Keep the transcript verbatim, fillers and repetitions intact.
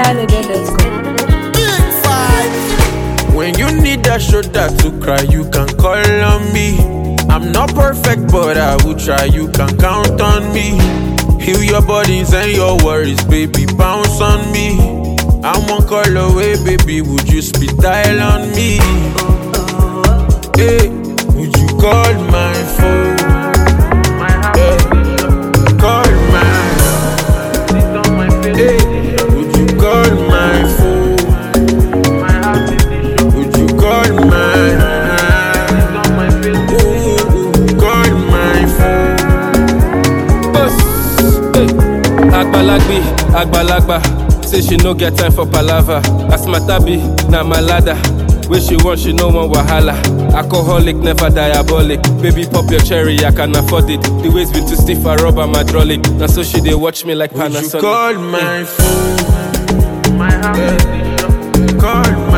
holiday dot com. When you need that shoulder to cry, you can call on me. I'm not perfect, but I will try, you can count on me. Heal your bodies and your worries, baby, bounce on me. I'm one call away, baby, would you speed dial on me? Hey, would you call my phone? Hey, call my Hey, would you call my phone? Would you call my Ooh, call my phone? Boss, hey, Agbalagbi, Agbalagba. Say she no get time for palava. As my tabi, na my ladder. Where she want, she no want wahala. Alcoholic, never diabolic. Baby, pop your cherry, I can afford it. The waist been too stiff, I rub I'm hydraulic. Now so she they watch me like Panasonic. Would you call my phone? Yeah. Call my